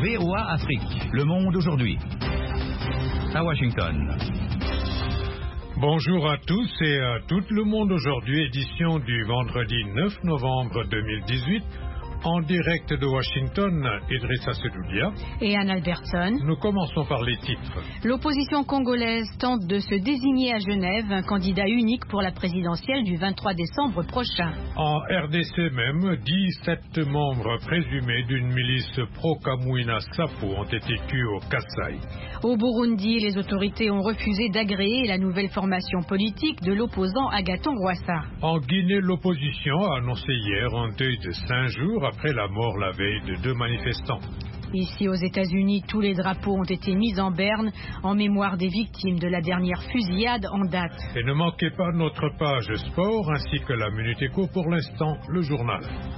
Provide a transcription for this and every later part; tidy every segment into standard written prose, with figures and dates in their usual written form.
VOA Afrique, le monde aujourd'hui. À Washington. Bonjour à tous et à tout le monde aujourd'hui, édition du vendredi 9 novembre 2018. En direct de Washington, Idrissa Sedoudia et Anne Albertson. Nous commençons par les titres. L'opposition congolaise tente de se désigner à Genève un candidat unique pour la présidentielle du 23 décembre prochain. En RDC même, 17 membres présumés d'une milice pro-Kamwina Sapu ont été tués au Kasaï. Au Burundi, les autorités ont refusé d'agréer la nouvelle formation politique de l'opposant Agathon Rwasa. En Guinée, l'opposition a annoncé hier un deuil de 5 jours après la mort la veille de 2 manifestants. Ici aux États-Unis, tous les drapeaux ont été mis en berne en mémoire des victimes de la dernière fusillade en date. Et ne manquez pas notre page sport ainsi que la Minute Éco, pour l'instant, le journal.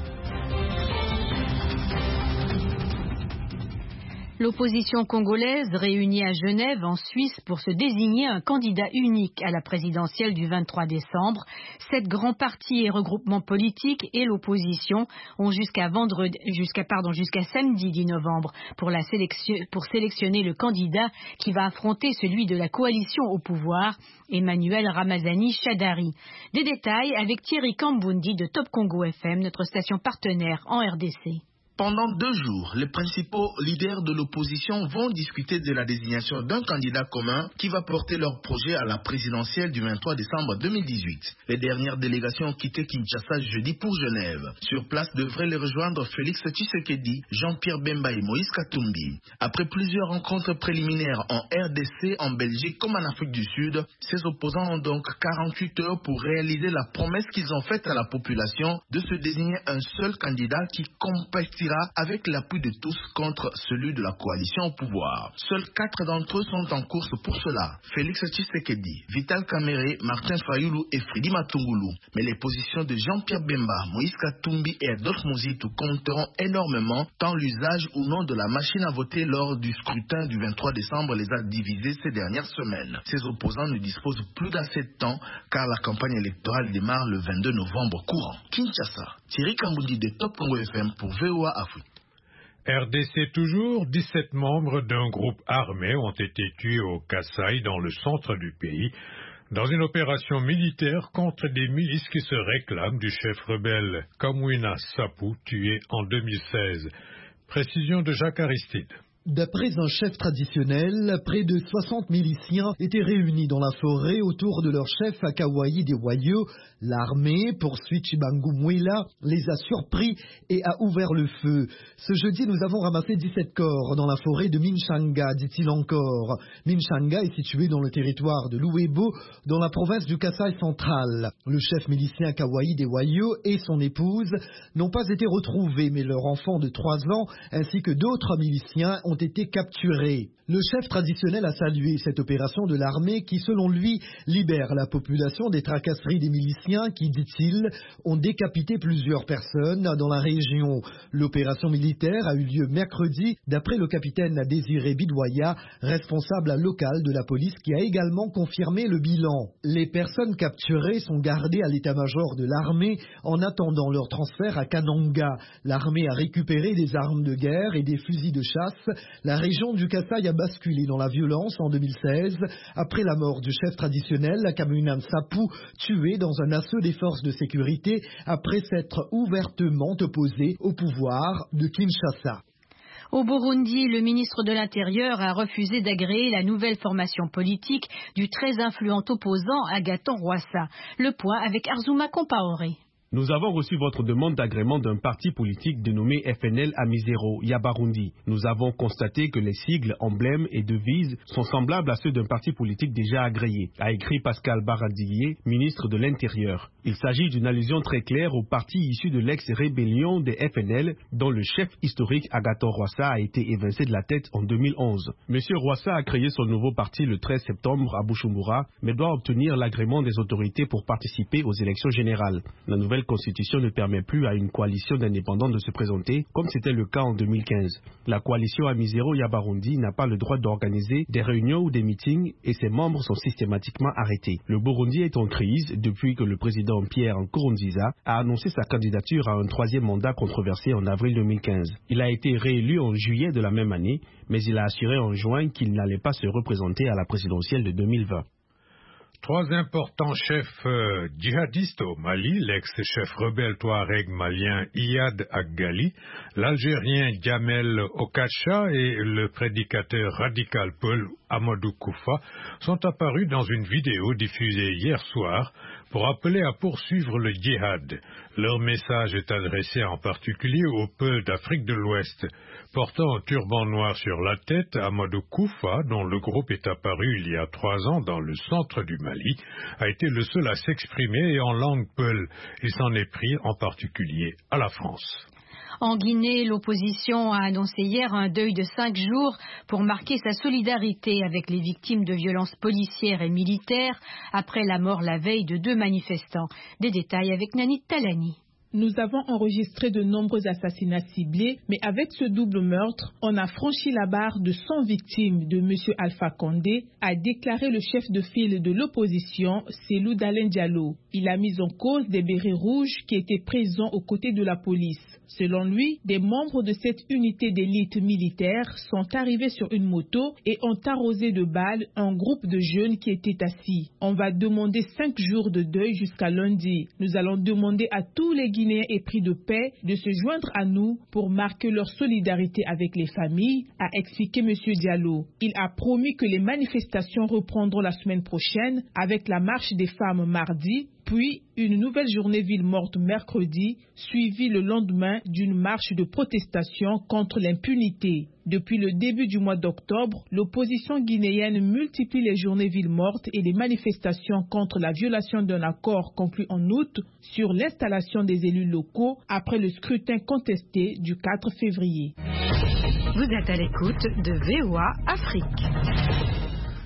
L'opposition congolaise réunie à Genève en Suisse pour se désigner un candidat unique à la présidentielle du 23 décembre. 7 grands partis et regroupements politiques et l'opposition ont jusqu'à samedi 10 novembre pour sélectionner le candidat qui va affronter celui de la coalition au pouvoir, Emmanuel Ramazani Shadari. Des détails avec Thierry Kambundi de Top Congo FM, notre station partenaire en RDC. Pendant 2 jours, les principaux leaders de l'opposition vont discuter de la désignation d'un candidat commun qui va porter leur projet à la présidentielle du 23 décembre 2018. Les dernières délégations ont quitté Kinshasa jeudi pour Genève. Sur place devraient les rejoindre Félix Tshisekedi, Jean-Pierre Bemba et Moïse Katumbi. Après plusieurs rencontres préliminaires en RDC, en Belgique comme en Afrique du Sud, ces opposants ont donc 48 heures pour réaliser la promesse qu'ils ont faite à la population de se désigner un seul candidat qui compétira avec l'appui de tous contre celui de la coalition au pouvoir. Seuls 4 d'entre eux sont en course pour cela. Félix Tshisekedi, Vital Kamerhe, Martin Fayulu et Fridi Matungulu. Mais les positions de Jean-Pierre Bemba, Moïse Katumbi et Adolphe Muzitu compteront énormément tant l'usage ou non de la machine à voter lors du scrutin du 23 décembre les a divisés ces dernières semaines. Ces opposants ne disposent plus d'assez de temps car la campagne électorale démarre le 22 novembre courant. Kinshasa, Thierry Kambundi de Top Congo FM pour VOA Afrique. RDC toujours, 17 membres d'un groupe armé ont été tués au Kasaï dans le centre du pays dans une opération militaire contre des milices qui se réclament du chef rebelle Kamwina Sapu tué en 2016. Précision de Jacques Aristide. D'après un chef traditionnel, près de 60 miliciens étaient réunis dans la forêt autour de leur chef à Kawaï des Wayo. L'armée, poursuit Chibangu Mwela, les a surpris et a ouvert le feu. Ce jeudi, nous avons ramassé 17 corps dans la forêt de Minchanga, dit-il encore. Minchanga est situé dans le territoire de Louébo, dans la province du Kasaï central. Le chef milicien Kawaï des Wayo et son épouse n'ont pas été retrouvés, mais leur enfant de 3 ans ainsi que d'autres miliciens ont été capturés. Le chef traditionnel a salué cette opération de l'armée qui, selon lui, libère la population des tracasseries des miliciens qui, dit-il, ont décapité plusieurs personnes dans la région. L'opération militaire a eu lieu mercredi, d'après le capitaine Désiré Bidouaya, responsable local de la police, qui a également confirmé le bilan. Les personnes capturées sont gardées à l'état-major de l'armée en attendant leur transfert à Kananga. L'armée a récupéré des armes de guerre et des fusils de chasse. La région du Kasaï a basculé dans la violence en 2016 après la mort du chef traditionnel Kamwina Sapu, tué dans un assaut des forces de sécurité après s'être ouvertement opposé au pouvoir de Kinshasa. Au Burundi, le ministre de l'Intérieur a refusé d'agréer la nouvelle formation politique du très influent opposant Agathon Rwasa. Le point avec Arzuma Compaoré. Nous avons reçu votre demande d'agrément d'un parti politique dénommé FNL Amizero, Yabarundi. Nous avons constaté que les sigles, emblèmes et devises sont semblables à ceux d'un parti politique déjà agréé, a écrit Pascal Baradillier, ministre de l'Intérieur. Il s'agit d'une allusion très claire au parti issu de l'ex-rébellion des FNL, dont le chef historique Agathon Rwasa a été évincé de la tête en 2011. Monsieur Rwasa a créé son nouveau parti le 13 septembre à Bujumbura, mais doit obtenir l'agrément des autorités pour participer aux élections générales. La nouvelle nouvelle constitution ne permet plus à une coalition d'indépendants de se présenter, comme c'était le cas en 2015. La coalition Amizero-Yabarundi n'a pas le droit d'organiser des réunions ou des meetings et ses membres sont systématiquement arrêtés. Le Burundi est en crise depuis que le président Pierre Nkurunziza a annoncé sa candidature à un troisième mandat controversé en avril 2015. Il a été réélu en juillet de la même année, mais il a assuré en juin qu'il n'allait pas se représenter à la présidentielle de 2020. 3 importants chefs djihadistes au Mali, l'ex-chef rebelle touareg malien Iyad Aggali, l'Algérien Djamel Okacha et le prédicateur radical Paul Amadou Koufa sont apparus dans une vidéo diffusée hier soir pour appeler à poursuivre le djihad. Leur message est adressé en particulier au peuple d'Afrique de l'Ouest. Portant un turban noir sur la tête, Amadou Koufa, dont le groupe est apparu il y a 3 ans dans le centre du Mali, a été le seul à s'exprimer en langue peul. Il s'en est pris en particulier à la France. En Guinée, l'opposition a annoncé hier un deuil de 5 jours pour marquer sa solidarité avec les victimes de violences policières et militaires après la mort la veille de 2 manifestants. Des détails avec Nanit Talani. Nous avons enregistré de nombreux assassinats ciblés, mais avec ce double meurtre, on a franchi la barre de 100 victimes de M. Alpha Condé, a déclaré le chef de file de l'opposition, Cellou Dalein Diallo. Il a mis en cause des bérets rouges qui étaient présents aux côtés de la police. Selon lui, des membres de cette unité d'élite militaire sont arrivés sur une moto et ont arrosé de balles un groupe de jeunes qui étaient assis. On va demander 5 jours de deuil jusqu'à lundi. Nous allons demander à tous les Guinéens épris de paix de se joindre à nous pour marquer leur solidarité avec les familles, a expliqué M. Diallo. Il a promis que les manifestations reprendront la semaine prochaine avec la marche des femmes mardi, puis une nouvelle journée ville morte mercredi, suivie le lendemain d'une marche de protestation contre l'impunité. Depuis le début du mois d'octobre, l'opposition guinéenne multiplie les journées ville mortes et les manifestations contre la violation d'un accord conclu en août sur l'installation des élus locaux après le scrutin contesté du 4 février. Vous êtes à l'écoute de VOA Afrique.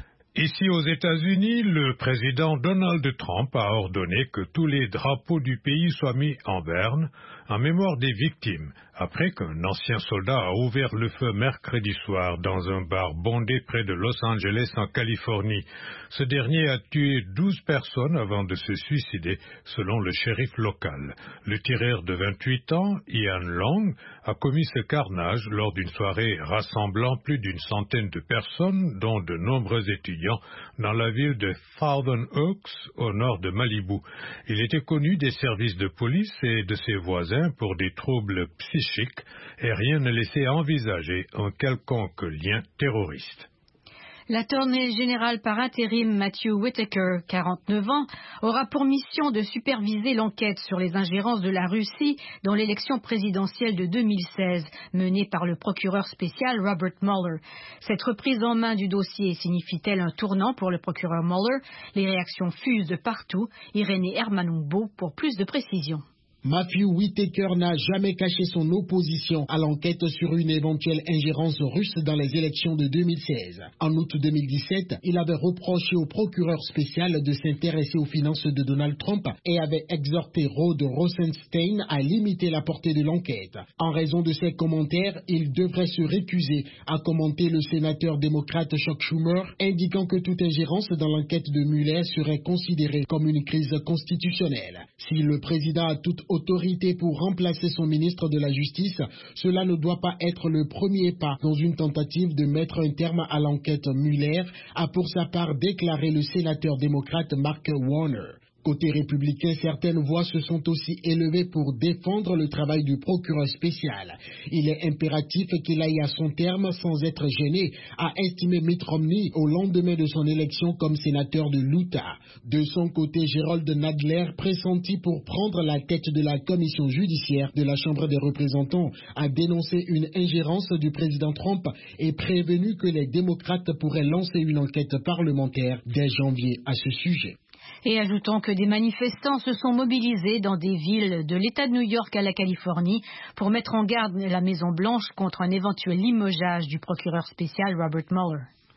Ici aux États-Unis, le président Donald Trump a ordonné que tous les drapeaux du pays soient mis en berne en mémoire des victimes, après qu'un ancien soldat a ouvert le feu mercredi soir dans un bar bondé près de Los Angeles en Californie. Ce dernier a tué 12 personnes avant de se suicider, selon le shérif local. Le tireur de 28 ans, Ian Long, a commis ce carnage lors d'une soirée rassemblant plus d'une centaine de personnes, dont de nombreux étudiants, dans la ville de Thousand Oaks, au nord de Malibu. Il était connu des services de police et de ses voisins pour des troubles psychiques et rien ne laissait envisager un quelconque lien terroriste. L'attorney général par intérim Matthew Whitaker, 49 ans, aura pour mission de superviser l'enquête sur les ingérences de la Russie dans l'élection présidentielle de 2016, menée par le procureur spécial Robert Mueller. Cette reprise en main du dossier signifie-t-elle un tournant pour le procureur Mueller? Les réactions fusent de partout. Irénée Hermanumbo pour plus de précisions. Matthew Whitaker n'a jamais caché son opposition à l'enquête sur une éventuelle ingérence russe dans les élections de 2016. En août 2017, il avait reproché au procureur spécial de s'intéresser aux finances de Donald Trump et avait exhorté Rod Rosenstein à limiter la portée de l'enquête. En raison de ses commentaires, il devrait se récuser, a commenté le sénateur démocrate Chuck Schumer, indiquant que toute ingérence dans l'enquête de Mueller serait considérée comme une crise constitutionnelle. Si le président a toute autorité pour remplacer son ministre de la Justice, cela ne doit pas être le premier pas dans une tentative de mettre un terme à l'enquête Mueller, a pour sa part déclaré le sénateur démocrate Mark Warner. Côté républicain, certaines voix se sont aussi élevées pour défendre le travail du procureur spécial. Il est impératif qu'il aille à son terme sans être gêné, a estimé Mitt Romney au lendemain de son élection comme sénateur de l'Utah. De son côté, Gerald Nadler, pressenti pour prendre la tête de la commission judiciaire de la Chambre des représentants, a dénoncé une ingérence du président Trump et prévenu que les démocrates pourraient lancer une enquête parlementaire dès janvier à ce sujet. Et ajoutons que des manifestants se sont mobilisés dans des villes de l'État de New York à la Californie pour mettre en garde la Maison-Blanche contre un éventuel limogeage du procureur spécial Robert Mueller.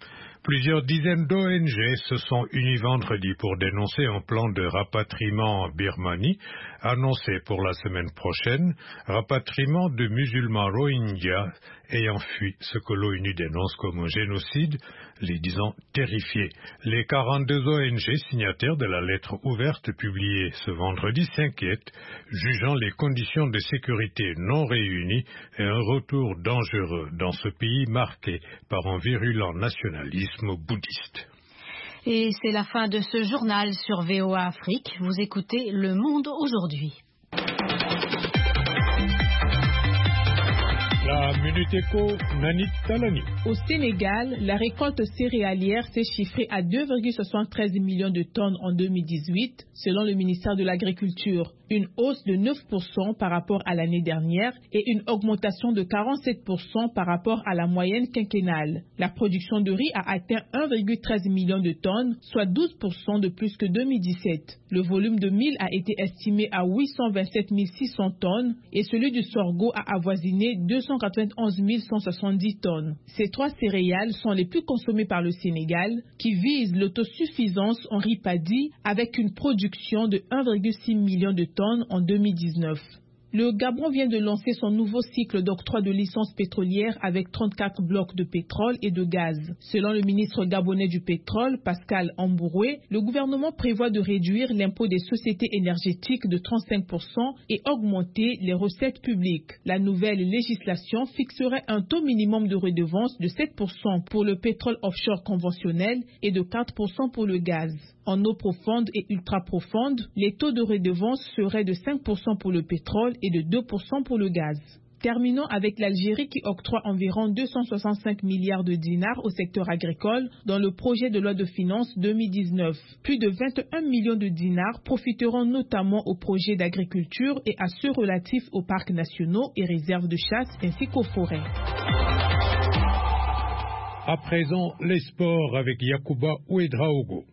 Plusieurs dizaines d'ONG se sont unies vendredi pour dénoncer un plan de rapatriement en Birmanie annoncé pour la semaine prochaine, rapatriement de musulmans Rohingyas ayant fui ce que l'ONU dénonce comme un génocide, les disant terrifiés. Les 42 ONG signataires de la lettre ouverte publiée ce vendredi s'inquiètent, jugeant les conditions de sécurité non réunies et un retour dangereux dans ce pays marqué par un virulent nationalisme bouddhiste. Et c'est la fin de ce journal sur VOA Afrique. Vous écoutez Le Monde aujourd'hui. La Minute Éco, Nanit Talani. Au Sénégal, la récolte céréalière s'est chiffrée à 2,73 millions de tonnes en 2018, selon le ministère de l'Agriculture. Une hausse de 9% par rapport à l'année dernière et une augmentation de 47% par rapport à la moyenne quinquennale. La production de riz a atteint 1,13 million de tonnes, soit 12% de plus que 2017. Le volume de mil a été estimé à 827 600 tonnes et celui du sorgho a avoisiné 291 170 tonnes. Ces trois céréales sont les plus consommées par le Sénégal, qui vise l'autosuffisance en riz paddy avec une production de 1,6 million de tonnes en 2019. Le Gabon vient de lancer son nouveau cycle d'octroi de licences pétrolières avec 34 blocs de pétrole et de gaz. Selon le ministre gabonais du pétrole, Pascal Ambouroué, le gouvernement prévoit de réduire l'impôt des sociétés énergétiques de 35% et augmenter les recettes publiques. La nouvelle législation fixerait un taux minimum de redevance de 7% pour le pétrole offshore conventionnel et de 4% pour le gaz. En eau profonde et ultra profonde, les taux de redevance seraient de 5% pour le pétrole et de 2% pour le gaz. Terminons avec l'Algérie qui octroie environ 265 milliards de dinars au secteur agricole dans le projet de loi de finances 2019. Plus de 21 millions de dinars profiteront notamment aux projets d'agriculture et à ceux relatifs aux parcs nationaux et réserves de chasse ainsi qu'aux forêts. À présent, les sports avec Yacouba Ouedraogo.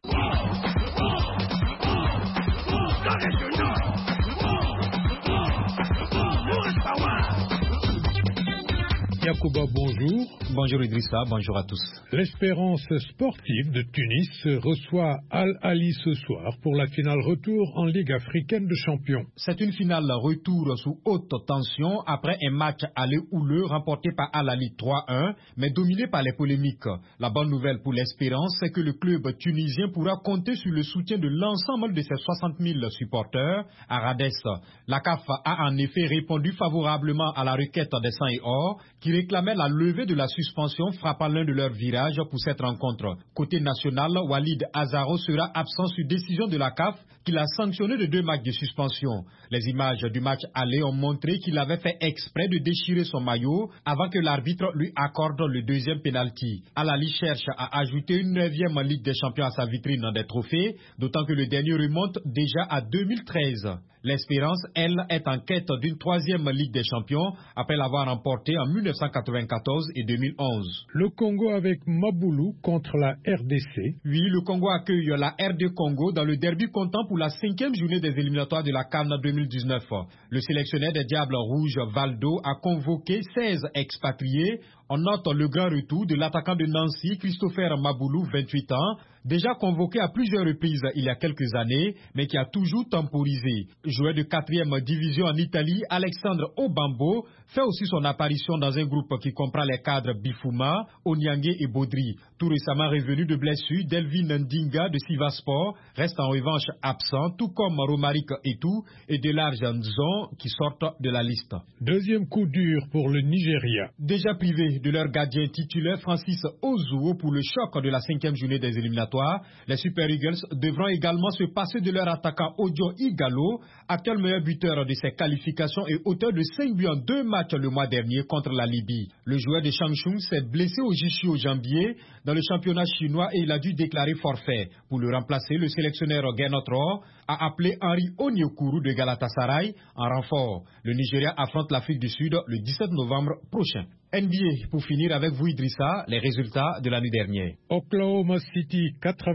Yacouba, bonjour. Bonjour Idrissa, bonjour à tous. L'Espérance sportive de Tunis reçoit Al Ahly ce soir pour la finale retour en Ligue africaine de champions. C'est une finale retour sous haute tension après un match aller houleux remporté par Al Ahly 3-1, mais dominé par les polémiques. La bonne nouvelle pour l'Espérance, c'est que le club tunisien pourra compter sur le soutien de l'ensemble de ses 60 000 supporters à Rades. La CAF a en effet répondu favorablement à la requête des Sang et Or qui réclamait la levée de la suspension frappant l'un de leurs virages pour cette rencontre. Côté national, Walid Azaro sera absent sur décision de la CAF qui l'a sanctionné de 2 matchs de suspension. Les images du match aller ont montré qu'il avait fait exprès de déchirer son maillot avant que l'arbitre lui accorde le deuxième penalty. Al Ahly cherche à ajouter une 9e Ligue des Champions à sa vitrine des trophées, d'autant que le dernier remonte déjà à 2013. L'Espérance, elle, est en quête d'une 3e Ligue des Champions après l'avoir remportée en 1994 et 2011. Le Congo avec Maboulou contre la RDC. Oui, le Congo accueille la RD Congo dans le derby comptant pour la 5e journée des éliminatoires de la CAN 2019. Le sélectionneur des Diables Rouges, Valdo, a convoqué 16 expatriés. On note le grand retour de l'attaquant de Nancy, Christopher Maboulou, 28 ans, déjà convoqué à plusieurs reprises il y a quelques années, mais qui a toujours temporisé. Joueur de 4e division en Italie, Alexandre Obambo fait aussi son apparition dans un groupe qui comprend les cadres Bifouma, Onyangé et Baudry. Tout récemment revenu de blessure, Delvin Ndinga de Sivaspor reste en revanche absent, tout comme Romaric Etou et Delarge Nzon qui sortent de la liste. Deuxième coup dur pour le Nigeria. Déjà privé de leur gardien titulaire Francis Ozuo pour le choc de la 5e journée des éliminatoires, les Super Eagles devront également se passer de leur attaquant Odio Igalo, actuel meilleur buteur de ses qualifications et auteur de 5 buts en 2 matchs le mois dernier contre la Libye. Le joueur de Changchun s'est blessé au Jishi au jambier dans le championnat chinois et il a dû déclarer forfait. Pour le remplacer, le sélectionneur Gernot Rohr a appelé Henri Onyekuru de Galatasaray en renfort. Le Nigeria affronte l'Afrique du Sud le 17 novembre prochain. NBA, pour finir avec vous Idrissa, les résultats de l'année dernière. Oklahoma City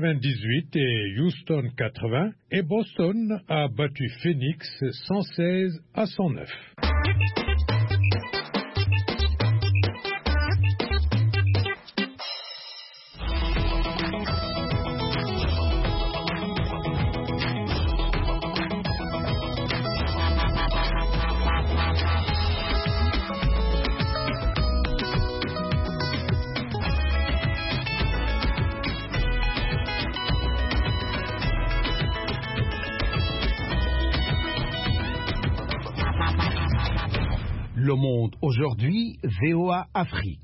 98 et Houston 80 et Boston a battu Phoenix 116-109. Le Monde aujourd'hui, VOA Afrique.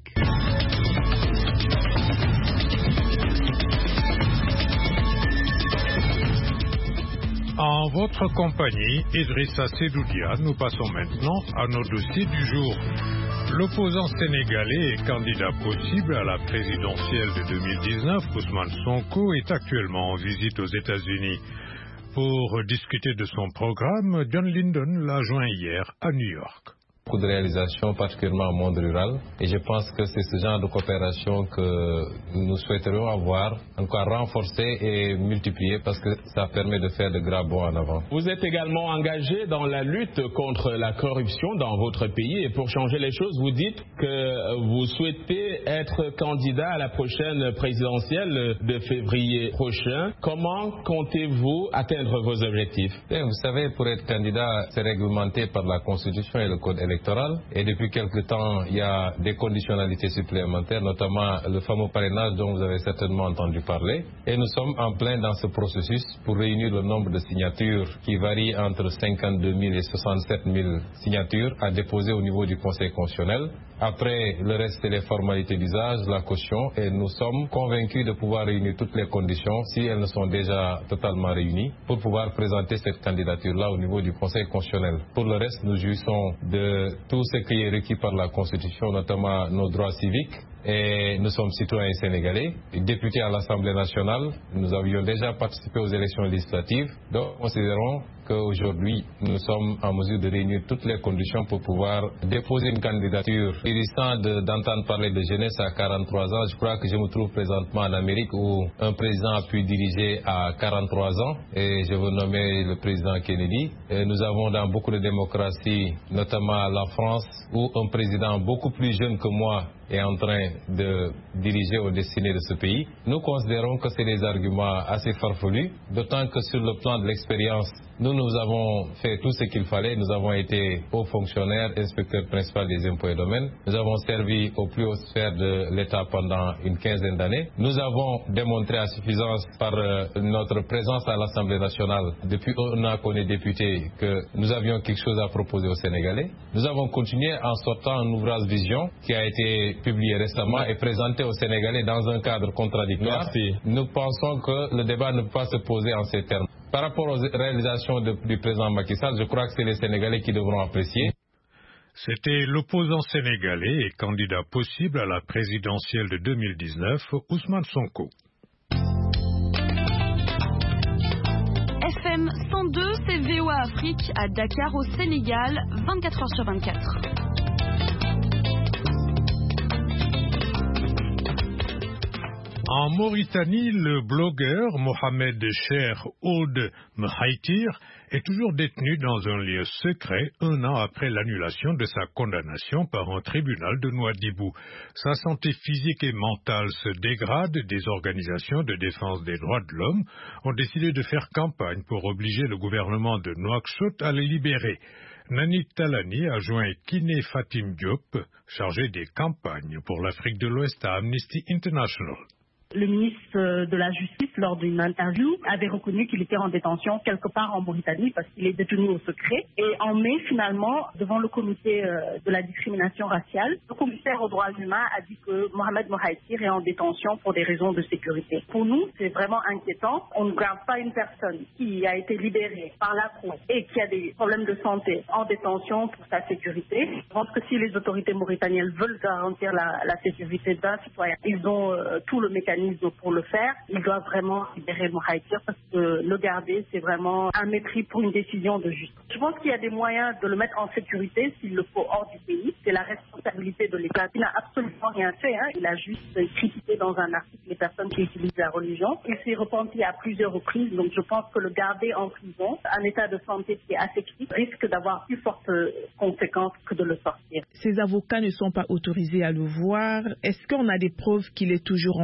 En votre compagnie, Idrissa Sedoudia, nous passons maintenant à nos dossiers du jour. L'opposant sénégalais et candidat possible à la présidentielle de 2019, Ousmane Sonko, est actuellement en visite aux États-Unis. Pour discuter de son programme, John Lyndon l'a joint hier à New York. Beaucoup de réalisations, particulièrement au monde rural. Et je pense que c'est ce genre de coopération que nous souhaiterions avoir encore renforcée et multipliée parce que ça permet de faire de grands bons en avant. Vous êtes également engagé dans la lutte contre la corruption dans votre pays et pour changer les choses, vous dites que vous souhaitez être candidat à la prochaine présidentielle de février prochain. Comment comptez-vous atteindre vos objectifs? Vous savez, pour être candidat, c'est réglementé par la Constitution et le Code électoral. Et depuis quelque temps, il y a des conditionnalités supplémentaires, notamment le fameux parrainage dont vous avez certainement entendu parler. Et nous sommes en plein dans ce processus pour réunir le nombre de signatures qui varie entre 52 000 et 67 000 signatures à déposer au niveau du Conseil constitutionnel. Après, le reste, c'est les formalités d'usage, la caution, et nous sommes convaincus de pouvoir réunir toutes les conditions, si elles ne sont déjà totalement réunies, pour pouvoir présenter cette candidature-là au niveau du Conseil constitutionnel. Pour le reste, nous jouissons de tout ce qui est requis par la Constitution, notamment nos droits civiques, et nous sommes citoyens sénégalais, députés à l'Assemblée nationale. Nous avions déjà participé aux élections législatives, donc considérons qu'aujourd'hui, nous sommes en mesure de réunir toutes les conditions pour pouvoir déposer une candidature. Il est temps d'entendre parler de jeunesse à 43 ans. Je crois que je me trouve présentement en Amérique où un président a pu diriger à 43 ans, et je veux nommer le président Kennedy. Et nous avons dans beaucoup de démocraties, notamment la France, où un président beaucoup plus jeune que moi est en train de diriger aux destinées de ce pays. Nous considérons que c'est des arguments assez farfelus, d'autant que sur le plan de l'expérience, nous avons fait tout ce qu'il fallait. Nous avons été hauts fonctionnaires, inspecteurs principaux des impôts et domaines. Nous avons servi aux plus hautes sphères de l'État pendant une quinzaine d'années. Nous avons démontré à suffisance par notre présence à l'Assemblée nationale, depuis un an qu'on est député, que nous avions quelque chose à proposer aux Sénégalais. Nous avons continué en sortant un ouvrage vision qui a été publié récemment et présenté aux Sénégalais dans un cadre contradictoire. Merci. Nous pensons que le débat ne peut pas se poser en ces termes. Par rapport aux réalisations du président Macky Sall, je crois que c'est les Sénégalais qui devront apprécier. C'était l'opposant sénégalais et candidat possible à la présidentielle de 2019, Ousmane Sonko. FM 102, c'est VOA Afrique à Dakar au Sénégal, 24h/24. En Mauritanie, le blogueur Mohamed Cheikh Ould Mhaïtir est toujours détenu dans un lieu secret un an après l'annulation de sa condamnation par un tribunal de Nouadhibou. Sa santé physique et mentale se dégrade. Des organisations de défense des droits de l'homme ont décidé de faire campagne pour obliger le gouvernement de Nouakchott à le libérer. Nanit Talani a joint Kiné Fatim Diop, chargé des campagnes pour l'Afrique de l'Ouest à Amnesty International. Le ministre de la Justice, lors d'une interview, avait reconnu qu'il était en détention quelque part en Mauritanie parce qu'il est détenu au secret. Et en mai, finalement, devant le comité de la discrimination raciale, le commissaire aux droits humains a dit que Mohamed Mohaïtir est en détention pour des raisons de sécurité. Pour nous, c'est vraiment inquiétant. On ne garde pas une personne qui a été libérée par la Cour et qui a des problèmes de santé en détention pour sa sécurité. Je pense que si les autorités mauritaniennes veulent garantir la sécurité d'un citoyen, ils ont tout le mécanisme pour le faire. Ils doivent vraiment libérer Mohaïtir parce que le garder, c'est vraiment un mépris pour une décision de justice. Je pense qu'il y a des moyens de le mettre en sécurité s'il le faut hors du pays. C'est la responsabilité de l'État. Il n'a absolument rien fait. Il a juste critiqué dans un article les personnes qui utilisent la religion. Il s'est repenti à plusieurs reprises. Donc je pense que le garder en prison, un état de santé qui est assez critique, risque d'avoir plus fortes conséquences que de le sortir. Ses avocats ne sont pas autorisés à le voir. Est-ce qu'on a des preuves qu'il est toujours en vie? Ça,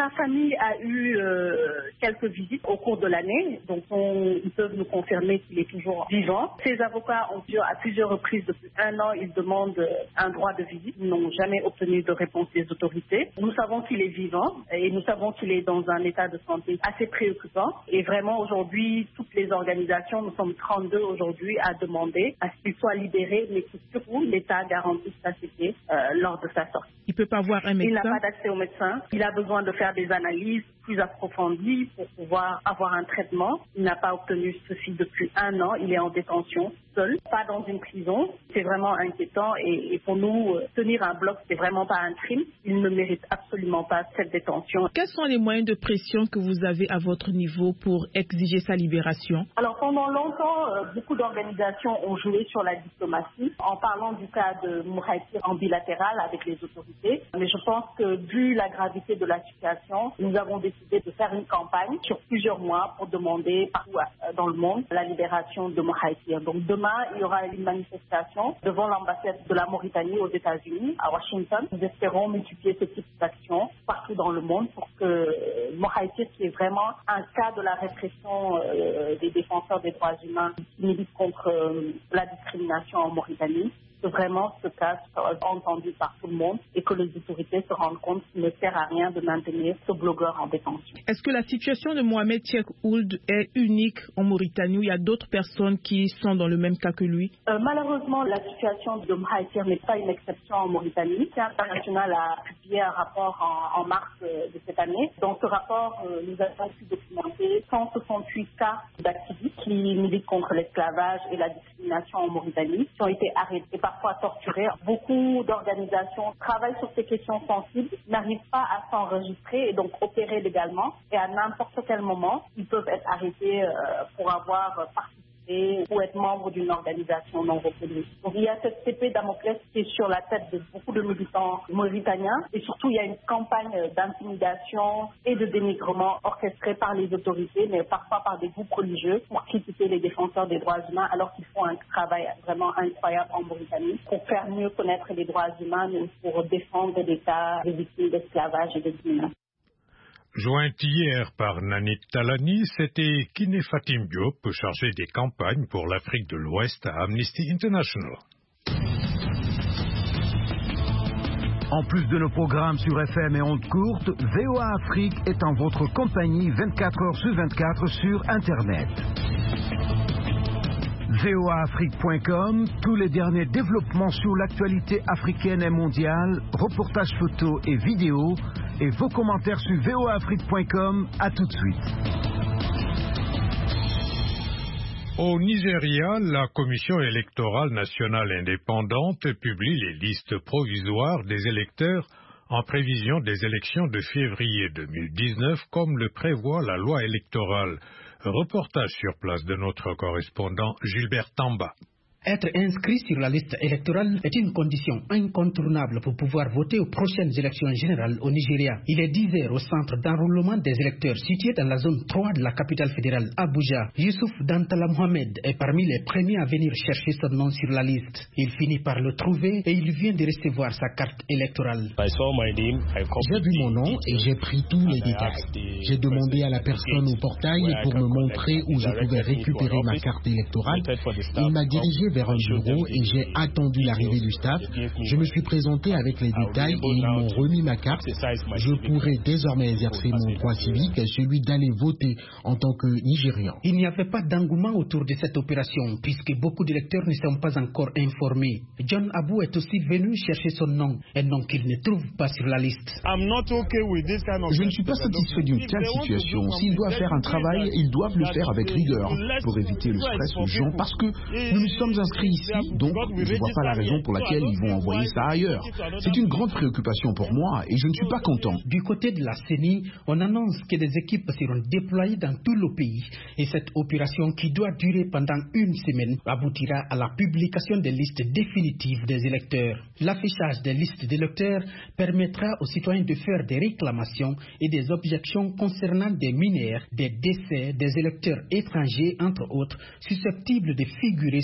Sa famille a eu quelques visites au cours de l'année, donc ils peuvent nous confirmer qu'il est toujours vivant. Ses avocats ont dit à plusieurs reprises depuis 1 an, ils demandent un droit de visite. Ils n'ont jamais obtenu de réponse des autorités. Nous savons qu'il est vivant et nous savons qu'il est dans un état de santé assez préoccupant. Et vraiment aujourd'hui, toutes les organisations, nous sommes 32 aujourd'hui à demander à ce qu'il soit libéré, mais que surtout l'État garantisse sa sécurité lors de sa sortie. Il ne peut pas avoir un médecin. Il n'a pas d'accès au médecin. Il a besoin de faire des analyses plus approfondies pour pouvoir avoir un traitement. Il n'a pas obtenu ceci depuis 1 an. Il est en détention seul, pas dans une prison. C'est vraiment inquiétant et pour nous, tenir un bloc, c'est vraiment pas un crime. Il ne mérite absolument pas cette détention. Quels sont les moyens de pression que vous avez à votre niveau pour exiger sa libération? Alors pendant longtemps, beaucoup d'organisations ont joué sur la diplomatie en parlant du cas de Mouraïtir en bilatéral avec les autorités. Mais je pense que vu la gravité de la situation, nous avons décidé de faire une campagne sur plusieurs mois pour demander partout dans le monde la libération de Mouraïtir. Donc demain, il y aura une manifestation devant l'ambassade de la Mauritanie aux États-Unis, à Washington. Nous espérons multiplier ce type d'actions partout dans le monde pour que Mouraïtir, qui est vraiment un cas de la répression des défenseurs des droits humains qui militent contre la discrimination en Mauritanie, que vraiment ce cas soit entendu par tout le monde et que les autorités se rendent compte qu'il ne sert à rien de maintenir ce blogueur en détention. Est-ce que la situation de Mohamed Cheick Ould est unique en Mauritanie ou il y a d'autres personnes qui sont dans le même cas que lui? Malheureusement, la situation de Mouraïtir n'est pas une exception en Mauritanie. L'Amnesty International a publié un rapport en mars de cette année. Dans ce rapport, nous avons pu documenter 168 cas d'activistes qui militent contre l'esclavage et la discrimination en Mauritanie, qui ont été arrêtés, parfois torturés. Beaucoup d'organisations travaillent sur ces questions sensibles, n'arrivent pas à s'enregistrer et donc opérer légalement. Et à n'importe quel moment, ils peuvent être arrêtés pour avoir participé ou être membre d'une organisation non reconnue. Donc il y a cette épée Damoclès qui est sur la tête de beaucoup de militants mauritaniens et surtout il y a une campagne d'intimidation et de dénigrement orchestrée par les autorités, mais parfois par des groupes religieux pour critiquer les défenseurs des droits humains alors qu'ils font un travail vraiment incroyable en Mauritanie pour faire mieux connaître les droits humains et pour défendre des cas de victimes d'esclavage et de discrimination. Jointe hier par Nanit Talani, c'était Kiné Fatim Diop, chargé des campagnes pour l'Afrique de l'Ouest à Amnesty International. En plus de nos programmes sur FM et ondes courtes, VOA Afrique est en votre compagnie 24 heures sur 24 sur Internet. voaafrique.com, tous les derniers développements sur l'actualité africaine et mondiale, reportages photos et vidéos, et vos commentaires sur voaafrique.com. À tout de suite. Au Nigeria, la Commission électorale nationale indépendante publie les listes provisoires des électeurs en prévision des élections de février 2019, comme le prévoit la loi électorale. Reportage sur place de notre correspondant Gilbert Tamba. Être inscrit sur la liste électorale est une condition incontournable pour pouvoir voter aux prochaines élections générales au Nigeria. Il est 10 heures au centre d'enrôlement des électeurs situé dans la zone 3 de la capitale fédérale, Abuja. Youssouf Dantala Mohamed est parmi les premiers à venir chercher son nom sur la liste. Il finit par le trouver et il vient de recevoir sa carte électorale. J'ai vu mon nom et j'ai pris tous les détails. J'ai demandé à la personne au portail pour me montrer où je pouvais récupérer ma carte électorale. Il m'a dirigé vers un bureau et j'ai attendu l'arrivée du staff. Je me suis présenté avec les détails et ils m'ont remis ma carte. Je pourrai désormais exercer mon droit civique, celui d'aller voter en tant que Nigérian. Il n'y avait pas d'engouement autour de cette opération puisque beaucoup d'électeurs ne sont pas encore informés. John Abou est aussi venu chercher son nom, un nom qu'il ne trouve pas sur la liste. Je ne suis pas satisfait d'une telle situation. S'ils doivent faire un travail, ils doivent le faire avec rigueur pour éviter le stress aux gens parce que nous nous sommes inscrits ici, donc je ne vois pas la raison pour laquelle ils vont envoyer ça ailleurs. C'est une grande préoccupation pour moi et je ne suis pas content. Du côté de la CENI, on annonce que des équipes seront déployées dans tout le pays et cette opération qui doit durer pendant une semaine aboutira à la publication des listes définitives des électeurs. L'affichage des listes d'électeurs permettra aux citoyens de faire des réclamations et des objections concernant des mineurs, des décès des électeurs étrangers, entre autres, susceptibles de figurer sur le registre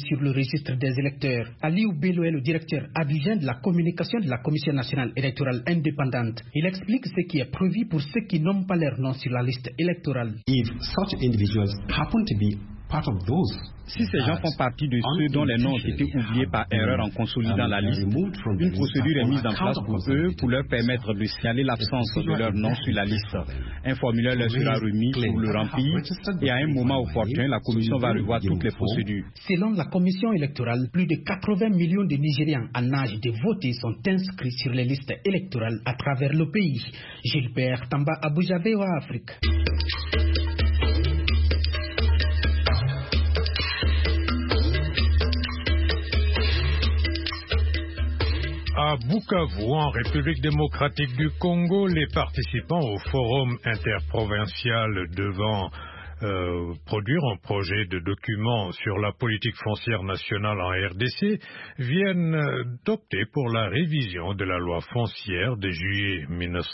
registre des électeurs. Aliou Bello est le directeur adjoint de la communication de la Commission nationale électorale indépendante. Il explique ce qui est prévu pour ceux qui n'ont pas leur nom sur la liste électorale. If such individuals happen to be part of those, si ces gens font partie de ceux dont les noms ont été oubliés par erreur en consolidant la liste, une procédure est mise en place pour eux pour leur permettre de signaler l'absence de leur nom sur la liste. Un formulaire leur sera remis pour le remplir et à un moment opportun, la commission va revoir toutes les procédures. Selon la commission électorale, plus de 80 millions de Nigérians en âge de voter sont inscrits sur les listes électorales à travers le pays. Gilbert Tamba, Abuja, VOA Afrique. À Bukavu, en République démocratique du Congo, les participants au forum interprovincial devant produire un projet de document sur la politique foncière nationale en RDC viennent d'opter pour la révision de la loi foncière de juillet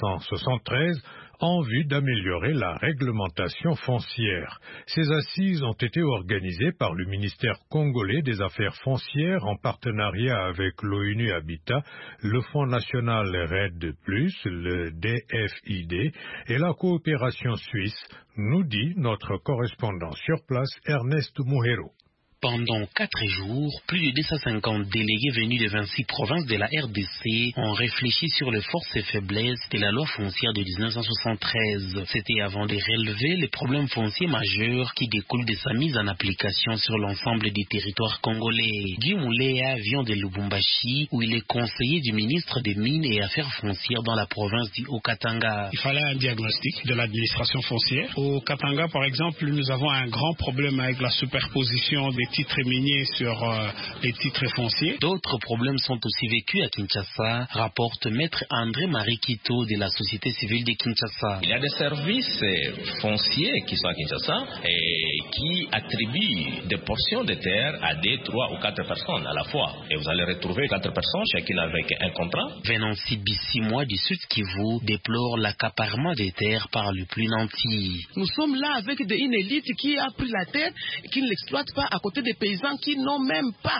1973 en vue d'améliorer la réglementation foncière. Ces assises ont été organisées par le ministère congolais des Affaires foncières en partenariat avec l'ONU Habitat, le Fonds national RED+, le DFID et la coopération suisse, nous dit notre correspondant sur place Ernest Muhero. Pendant 4 jours, plus de 250 délégués venus de 26 provinces de la RDC ont réfléchi sur les forces et faiblesses de la loi foncière de 1973. C'était avant de relever les problèmes fonciers majeurs qui découlent de sa mise en application sur l'ensemble des territoires congolais. Guy Moulea vient de Lubumbashi, où il est conseiller du ministre des Mines et Affaires foncières dans la province du Haut-Katanga. Il fallait un diagnostic de l'administration foncière. Au Katanga, par exemple, nous avons un grand problème avec la superposition des titres miniers sur les titres fonciers. D'autres problèmes sont aussi vécus à Kinshasa, rapporte maître André Marikito de la société civile de Kinshasa. Il y a des services fonciers qui sont à Kinshasa et qui attribuent des portions de terre à 2, 3 ou 4 personnes à la fois. Et vous allez retrouver 4 personnes, chacune avec un contrat. Venancy Bissimois du Sud Kivu déplore l'accaparement des terres par le plus nanti. Nous sommes là avec une élite qui a pris la terre et qui ne l'exploite pas à côté des paysans qui n'ont même pas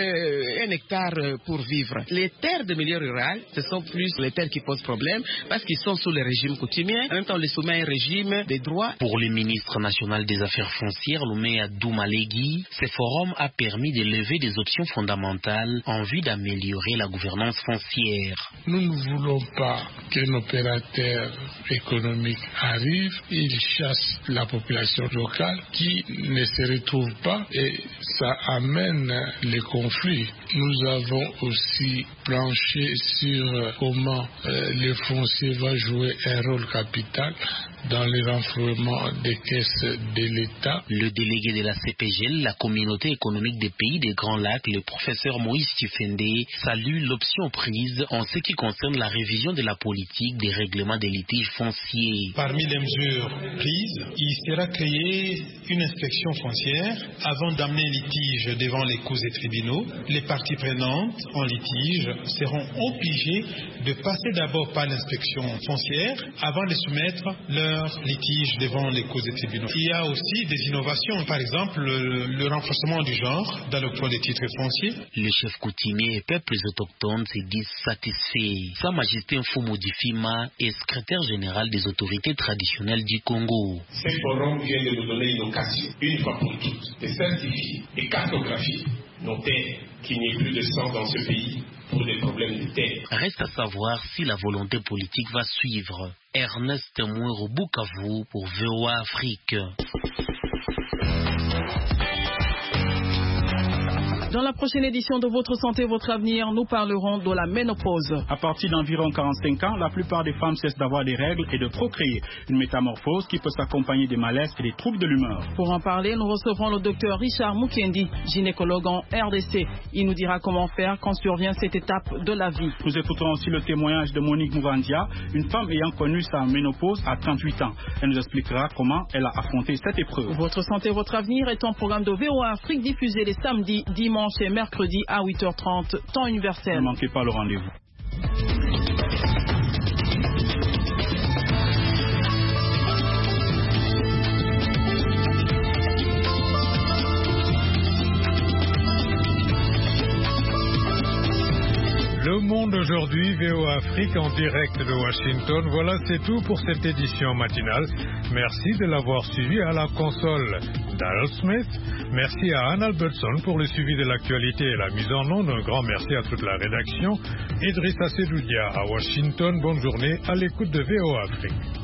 1 hectare pour vivre. Les terres de milieu rural, ce sont plus les terres qui posent problème parce qu'ils sont sous le régime coutumier. En même temps, on les soumet à un régime des droits. Pour le ministre national des Affaires foncières, Lumea Doumalégui, ce forum a permis de lever des options fondamentales en vue d'améliorer la gouvernance foncière. Nous ne voulons pas qu'un opérateur économique arrive, il chasse la population locale qui ne se retrouve pas et ça amène les conflits. Nous avons aussi planché sur comment le foncier va jouer un rôle capital dans le renflouement des caisses de l'État. Le délégué de la CPGL, la communauté économique des pays des Grands Lacs, le professeur Moïse Chifende, salue l'option prise en ce qui concerne la révision de la politique des règlements des litiges fonciers. Parmi les mesures prises, il sera créé une inspection foncière avant d'amener un litige devant les cours et tribunaux. Les parties prenantes en litige seront obligées de passer d'abord par l'inspection foncière avant de soumettre leur litige devant les causes et tribunaux. Il y a aussi des innovations, par exemple le renforcement du genre dans l'octroi des titres fonciers. Les chefs coutumiers et peuples autochtones se disent satisfaits. Sa Majesté Mfumu Difima est secrétaire général des autorités traditionnelles du Congo. Ce forum vient de nous donner une occasion, une fois pour toutes, de certifier et cartographier nos terres, qu'il n'y ait plus de sang dans ce pays pour des problèmes de terre. Reste à savoir si la volonté politique va suivre. Ernest Mouero, Bukavu pour VOA Afrique. Dans la prochaine édition de Votre Santé, Votre Avenir, nous parlerons de la ménopause. À partir d'environ 45 ans, la plupart des femmes cessent d'avoir des règles et de procréer. Une métamorphose qui peut s'accompagner des malaises et des troubles de l'humeur. Pour en parler, nous recevrons le docteur Richard Mukendi, gynécologue en RDC. Il nous dira comment faire quand survient cette étape de la vie. Nous écouterons aussi le témoignage de Monique Mouvandia, une femme ayant connu sa ménopause à 38 ans. Elle nous expliquera comment elle a affronté cette épreuve. Votre Santé, Votre Avenir est un programme de VOA Afrique diffusé les samedis, dimanches et mercredi à 8h30, temps universel. Ne manquez pas le rendez-vous. aujourd'hui, VOA Afrique en direct de Washington. Voilà, c'est tout pour cette édition matinale. Merci de l'avoir suivi à la console Daryl Smith. Merci à Anne Albertson pour le suivi de l'actualité et la mise en onde. Un grand merci à toute la rédaction. Idrissa Sedoudia à Washington. Bonne journée à l'écoute de VOA Afrique.